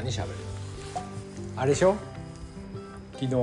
何喋る？あれでしょ？昨日、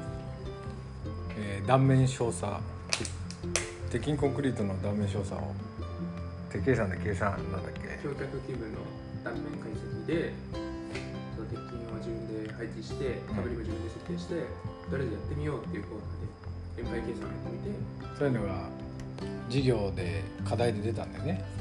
断面調査、鉄筋コンクリートの断面調査を鉄計算で計算なんだっけ？ 橋脚基部の断面解析で鉄筋を自分で配置して、かぶりも自分で設定して、とりあえずやってみようっていうコーナーで円配計算をやってみて、 そういうのが授業で課題で出たんだよね。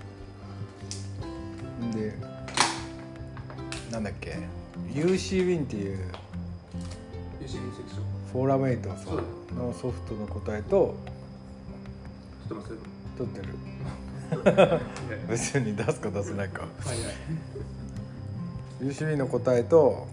で、なんだっけ、UC ウィンっていう UC セクションフォーラメイトのソフトの答えとちょっと待って取ってる別に出すか出せないか。 はいはい UC ウィンの答えと、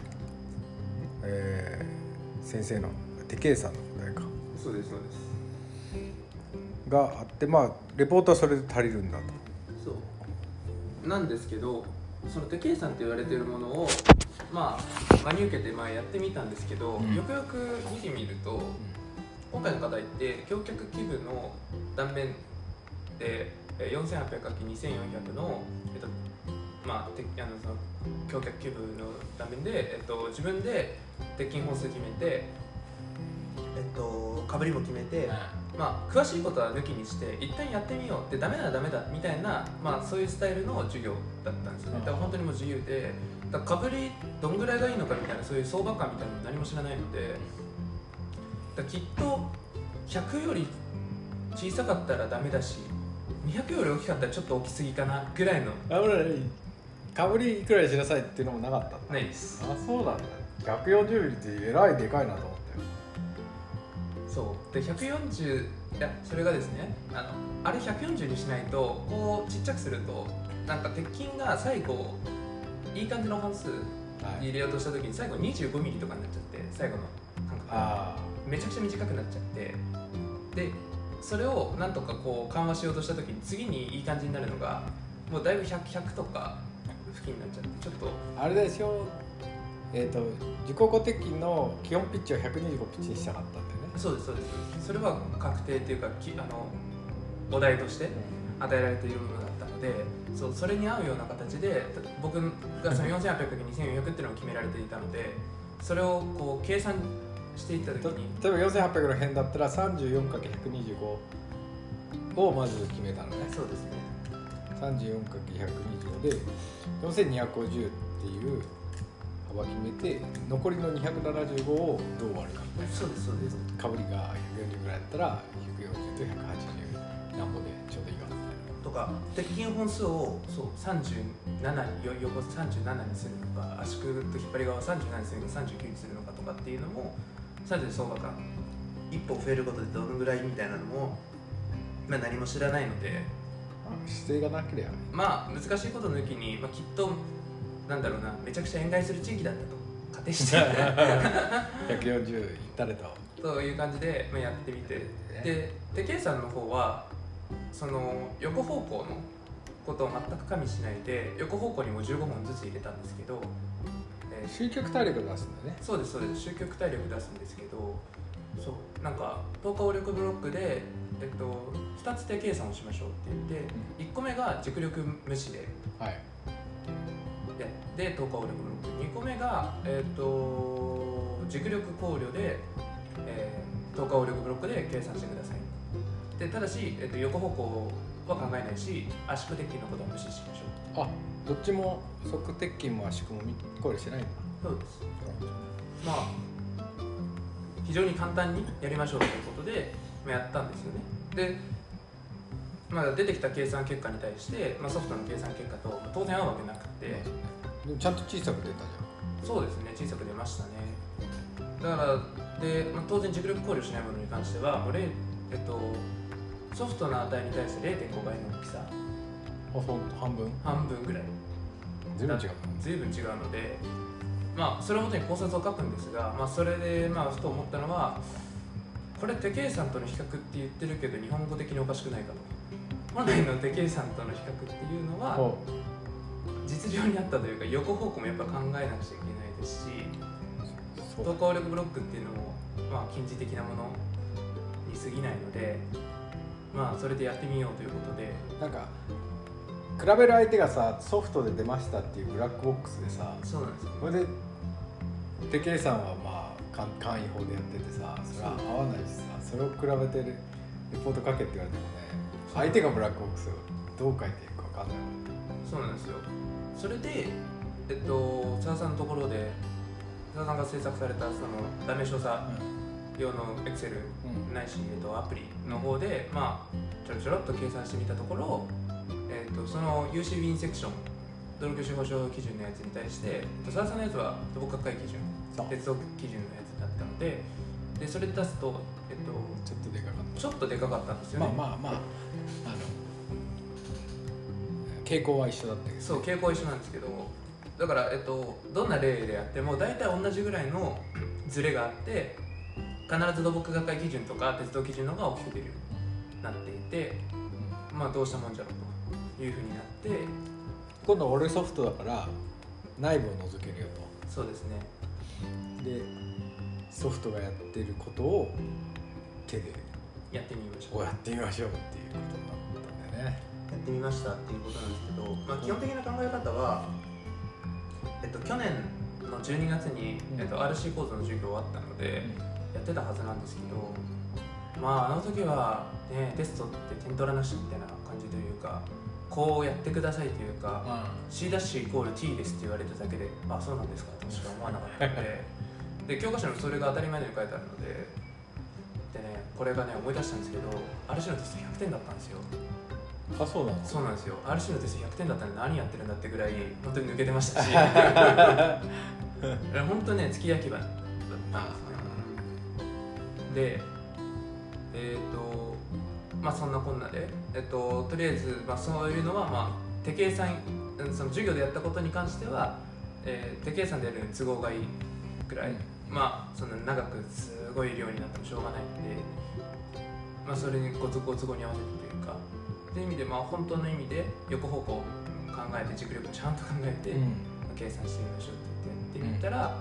先生の手計算の答えかそうですそうですがあって、まあレポートはそれで足りるんだと。 そうなんですけど、その手計算って言われてるものをまあ真に受けてやってみたんですけど、よくよく見てみると、今回の課題って橋脚基部の断面で 4800×2400 の、その橋脚基部の断面で、自分で鉄筋本数決めて、かぶりも決めて、詳しいことは抜きにして一旦やってみようって、ダメならダメだみたいな、そういうスタイルの授業だったんですよね。だから本当にもう自由で、だからかぶりどんぐらいがいいのかみたいな、そういう相場感みたいなの何も知らないので、だきっと100より小さかったらダメだし、200より大きかったらちょっと大きすぎかなぐらいの。 かぶりいくらにしなさいっていうのもなかったんだ。 ないです。 あ、そうなんだ。140ミリってえらいでかいなと思ったよ。 そうで140、いやそれがですね、あれ140にしないと、こうちっちゃくするとなんか鉄筋が最後いい感じの本数に入れようとした時に最後25ミリとかになっちゃって、最後の感覚がめちゃくちゃ短くなっちゃって、でそれをなんとかこう緩和しようとした時に次にいい感じになるのがもうだいぶ 100とか付近になっちゃって、ちょっとあれでしょ、自己固鉄筋の基本ピッチを125ピッチにしたかったんだよね。 そうですそうです。それは確定っていうか、お題として与えられているものだったので、それに合うような形で僕がその 4800×2400 っていうのを決められていたので、それをこう計算していった時に、 例えば4800の辺だったら 34×125 をまず決めたのね。 そうですね。 34×125 で4250っていう幅決めて、残りの275をどう割るかみたいな。 そうですそうです。 かぶりが140ぐらいだったら140と180何歩でちょうどいいかみたいなとか、鉄筋本数を37に横37にするのか、圧縮と引っ張り側を37にするのか39にするのかとかっていうのも、それで相場感一歩増えることでどのぐらいみたいなのも、何も知らないので、 姿勢がなければ難しいこと抜きに、きっとなんだろうな、めちゃくちゃ塩害する地域だったと仮定して 140いったれとという感じで、やってみて、で手計算の方はその横方向のことを全く加味しないで、横方向にも15本ずつ入れたんですけど、 集客体力出すんだね。 そうですそうです。集客体力出すんですけど、なんか等価応力ブロックで、2つ手計算をしましょうって言って、1個目が軸力無視で、 はい、 で等価応力ブロック、2個目が、軸力考慮で、等価応力ブロックで計算してください。でただし、横方向は考えないし、圧縮鉄筋のことは無視しましょう。 あ、どっちも側鉄筋も圧縮も考慮してないんだ。 そうです。非常に簡単にやりましょうということで、やったんですよね。で、出てきた計算結果に対して、ソフトの計算結果と当然合うわけなくて、 でもちゃんと小さく出たじゃん。そうですね、小さく出ましたね。だからで、当然軸力考慮しないものに関してはソフトの値に対して 0.5 倍の大きさ、 半分ぐらい随分違うので、それをもとに考察を書くんですが、それでふと思ったのは、これ手計算との比較って言ってるけど日本語的におかしくないかと。本来の手計算との比較っていうのは実情にあったというか、横方向もやっぱ考えなくちゃいけないですし、等価応力ブロックっていうのも近似的なものに過ぎないので、それでやってみようということで、 なんか比べる相手がさソフトで出ましたっていうブラックボックスでさ、 そうなんですよ。 これで手計算はまあ簡易法でやっててさ、それは合わないしさ、それを比べてレポート書けって言われてもね、相手がブラックボックスをどう書いていくか分かんない。 そうなんですよ。それで佐田さんのところで佐田さんが制作されたそのダメ調査用のエクセルないし、アプリの方で、まあ、ちょろちょろっと計算してみたところ、その UCB インセクション道路教習保障基準のやつに対して佐田さんのやつは土木学会基準鉄道基準のやつだったので、それで出すと、 ちょっとでかかった。 ちょっとでかかったんですよね。 まあ傾向は一緒だったけど、ね、 そう傾向は一緒なんですけど、だから、どんな例でやっても大体同じぐらいのズレがあって、必ず土木学会基準とか鉄道基準の方が大きく出るようになっていて、まあどうしたもんじゃろうというふうになって、 今度俺ソフトだから内部を覗けるよと。 そうですね。 でソフトがやってることを手でやってみましょう。 やってみましょうっていうことになったんだよね。 やってみましたっていうことなんですけど、まあ、基本的な考え方は、去年の12月に、RC 構造の授業終わったので、やってたはずなんですけど、まああの時は、ね、テストって点取らなしみたいな感じというか、こうやってくださいというか、C' イコール T ですって言われただけで、あ、そうなんですかとしか思わなかったのでで教科書にもそれが当たり前のように書いてあるので、ね、これがね思い出したんですけど、 RC のテスト100点だったんですよ。 あ、そうなの？ そうなんですよ。RC のテスト100点だったんで何やってるんだってぐらい本当に抜けてましたし本当ね、月焼き場だったんですね。で、まあそんなこんなで、とりあえず、まあ、そういうのは、まあ、手計算、その授業でやったことに関しては、手計算でやるのに都合がいいぐらい、まあその長くすごい量になってもしょうがないんで、まあ、それにご都合に合わせてというか、という意味で、まあ本当の意味で横方向を考えて軸力をちゃんと考えて、計算してみましょうって言ってみたら、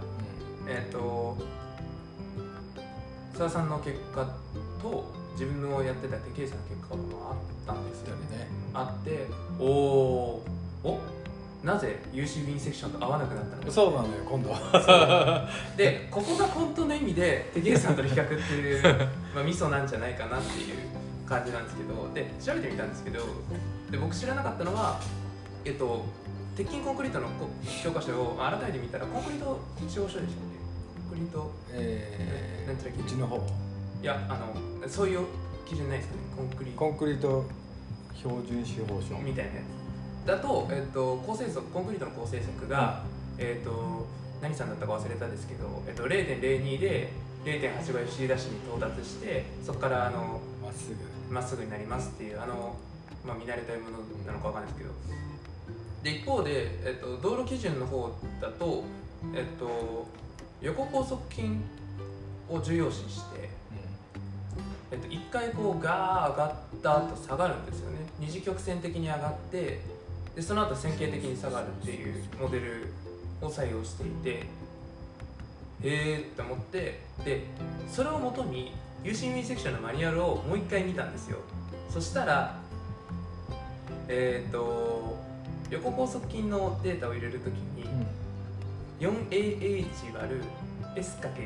澤さんの結果と自分のやってた手計算の結果もあったんですよね。あって、なぜ UCB インセクションと合わなくなったのか。 そうなのよ、今度はで、ここが本当の意味で手計算との比較っていう、まあ、ミソなんじゃないかなっていう感じなんですけど、で調べてみたんですけど、で僕知らなかったのは、鉄筋コンクリートの教科書を改めて見たら、コンクリート司法書でしたっけ？コンクリート、なんていうの、 うちの方、 いや、そういう基準ないですかね。コンクリート標準司法書みたいなやつだと、構成則、コンクリートの構成則が、何さんだったか忘れたんですけど、0.02 で 0.85 FC ダッシュに到達して、そこからまっすぐになりますっていう、まあ、見慣れたものなのかわかんないですけど、で一方で、道路基準の方だと、横高速筋を重要視して、一回こうガー上がった後下がるんですよね。二次曲線的に上がって、でその後線形的に下がるっていうモデルを採用していて、って思って、でそれをもとに UCB インセクションのマニュアルをもう一回見たんですよ。そしたら横高速筋のデータを入れるときに、4AH 割る S×D っていう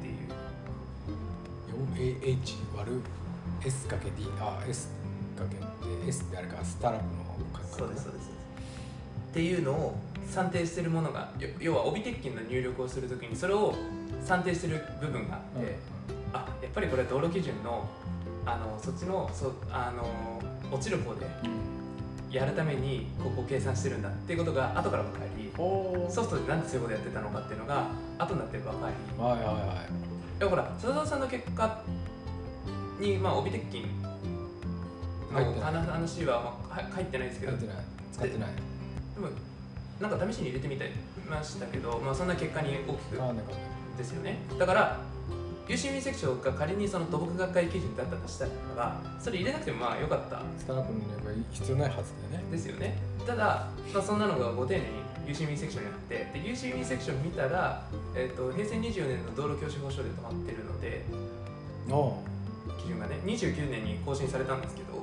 4AH 割る S×D、 S ってあれか、スタラプの方。 そうですっていうのを算定しているものが、要は帯鉄筋の入力をするときにそれを算定している部分があって、やっぱりこれは道路基準のそっちの落ちる方でやるためにここを計算してるんだっていうことが後から分かり、ソフトでなんでそういうことやってたのかっていうのが後になって分かり、ほら佐田さんの結果に、まあ、帯鉄筋の話は、まあ、入ってないですけど、 使ってない。 でもなんか試しに入れてみましたけど、まあ、そんな結果に大きくですよね。だから UCB インセクションが仮にその土木学会基準だったとしたら、それ入れなくてもまあ良かった。 スタラプの入力が必要ないはずだよね。 ですよね。ただ、まあ、そんなのがご丁寧に UCB インセクションになって、で UCB インセクション見たら、平成24年の道路教習法書で止まってるので、基準がね、29年に更新されたんですけど、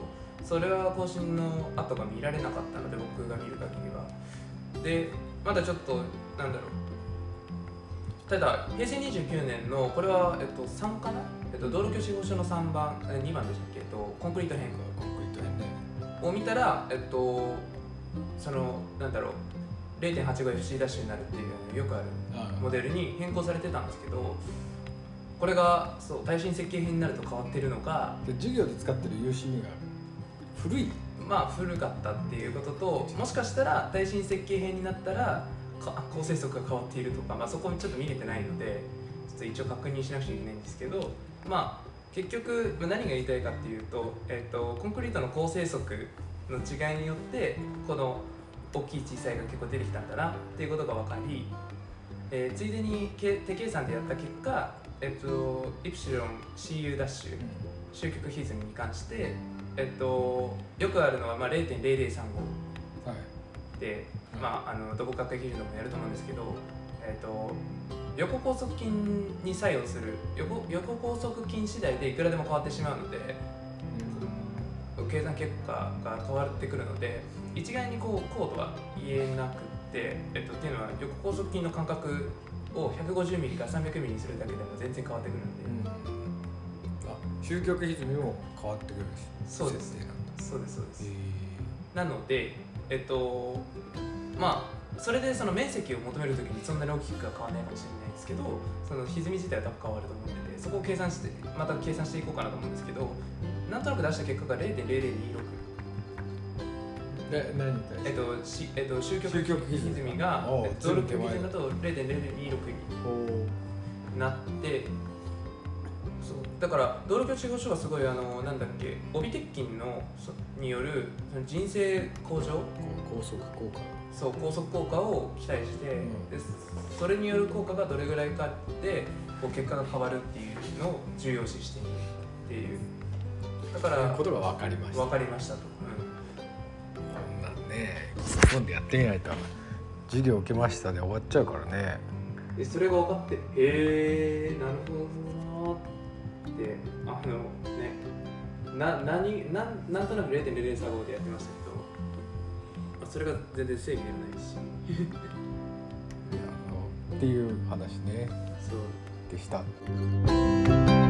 それは更新の後が見られなかったので、僕が見る限りは。でまだちょっとなんだろう、ただ平成29年のこれは、3かな、道路教習法書の3番2番でしたっけ、コンクリート編コンクリート編ねを見たら、そのなんだろう 0.85FC ダッシュになるっていうよくあるモデルに変更されてたんですけど、これがそう耐震設計編になると変わってるのか、 で授業で使ってる UCB が古い、 まあ古かったっていうことと、もしかしたら耐震設計編になったら構成則が変わっているとか、まあ、そこちょっと見れてないのでちょっと一応確認しなくちゃいけないんですけど、まあ結局何が言いたいかっていうと、コンクリートの構成則の違いによってこの大きい小さいが結構出てきたんだなっていうことが分かり、ついでに手計算でやった結果、イプシロン CU ダッシュ終局歪みに関して、よくあるのは、まあ、0.0035で、まあ、土木学会基準でもやると思うんですけど、横拘束筋に作用する横拘束筋次第でいくらでも変わってしまうので、計算結果が変わってくるので一概にこう高度は言えなくて、っていうのは横拘束筋の間隔を150ミリから300ミリにするだけでも全然変わってくるので、 終局歪みも変わってくるし、 そうです設定なんだ。 そうですそうです、なのでまあそれでその面積を求めるときにそんなに大きくは変わらないかもしれないですけど、その歪み自体は多分変わると思ってて、そこをまた計算していこうかなと思うんですけど、なんとなく出した結果が 0.0026 で何に対して終局歪みが道路局基準だと 0.0026 になって、そうだから道路教習法書はすごいなんだっけ、帯鉄筋による人生向上、 高速効果、 そう高速効果を期待して、でそれによる効果がどれぐらいかでこう結果が変わるっていうのを重要視しているっていう、だからそういうことが分かりました。 分かりましたと、 こんなんね今度やってみないと授業受けましたで終わっちゃうからね。 でそれが分かって、へえなるほどなってなんとなく 0.0035 でやってましたけど、それが全然正義ではないしっていう話ねそうでした。